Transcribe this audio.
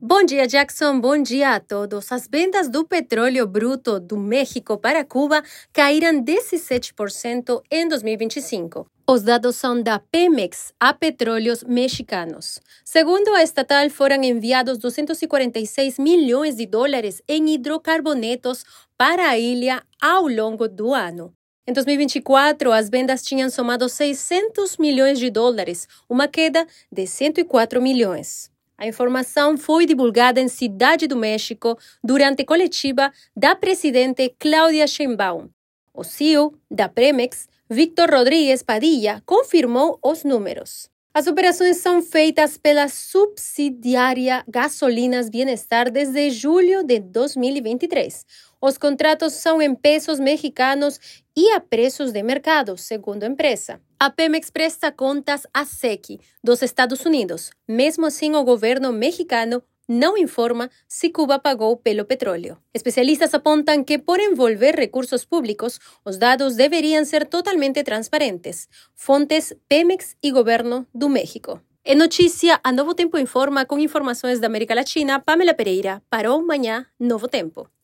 Bom dia, Jackson. Bom dia a todos. As vendas do petróleo bruto do México para Cuba caíram 17% em 2025. Os dados são da Pemex a Petróleos Mexicanos. Segundo a estatal, foram enviados 246 milhões de dólares em hidrocarbonetos para a ilha ao longo do ano. Em 2024, as vendas tinham somado 600 milhões de dólares, uma queda de 104 milhões. A informação foi divulgada em Cidade do México durante coletiva da presidente Claudia Sheinbaum. O CEO da Pemex, Víctor Rodríguez Padilla, confirmou os números. As operações são feitas pela subsidiária Gasolinas Bienestar desde julho de 2023. Os contratos são em pesos mexicanos e a preços de mercado, segundo a empresa. A Pemex presta contas à SEC dos Estados Unidos. Mesmo assim, o governo mexicano não informa se Cuba pagou pelo petróleo. Especialistas apontam que, por envolver recursos públicos, os dados deveriam ser totalmente transparentes. Fontes Pemex e Governo do México. Em notícia, a Novo Tempo informa com informações da América Latina, Pamela Pereira, para o Manhã Novo Tempo.